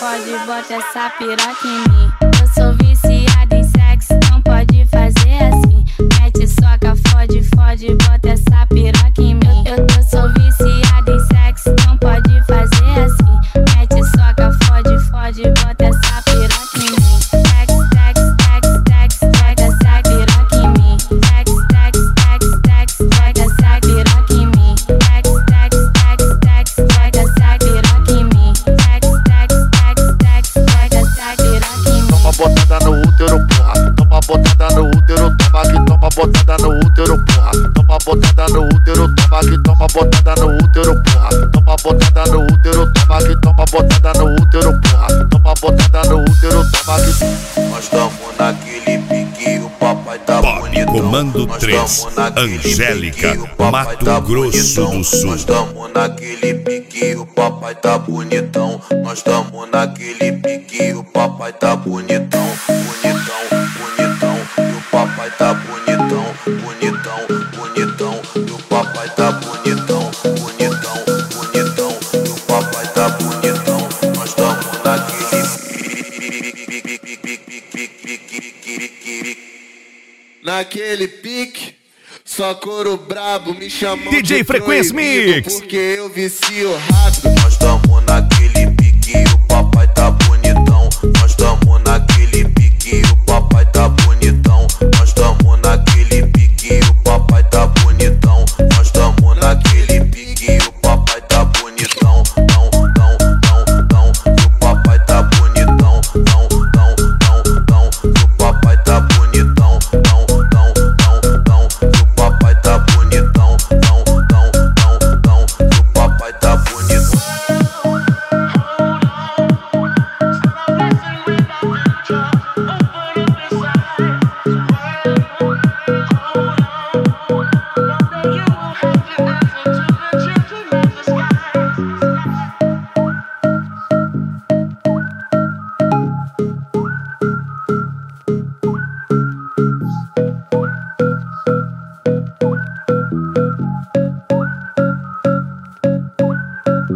fode, bota essa piroca em mim. Eu sou viciada em sexo, não pode fazer assim. Mete soca, fode, fode, bota essa piroca em mim. Eu sou viciada em sexo, não pode fazer assim. Mete soca, fode, fode, bota essa piroca em mim. Sex, sex, sex, sex, bota essa piroca em mim. Sex, sex, sex, sex, bota essa piroca em mim. Sex, sex, sex, sex, bota essa piroca em mim. Sex, sex, sex, sex, bota essa piroca em mim. Toma botada no útero, porra. Toma botada no útero, toma que toma botada no útero, porra. Toma botada no útero, toma que toma botada no útero, porra. Toma botada no útero, toma que toma botada no útero, porra. Toma botada no útero, toma que. Nós tamo naquele pique, o papai tá bonitão. Comando 3, Angélica, Mato Grosso do Sul. Nós tamo naquele pique, o papai tá bonitão. Nós tamo naquele pique, o papai tá bonitão. Bonitão, bonitão, e o papai tá bonitão. Bonitão, bonitão, e o papai tá bonitão. Bonitão, bonitão, e o papai tá bonitão. Nós tamo naquele naquele pique, só couro brabo me chamam DJ de Frequência proibido, Mix. porque eu vicio rápido.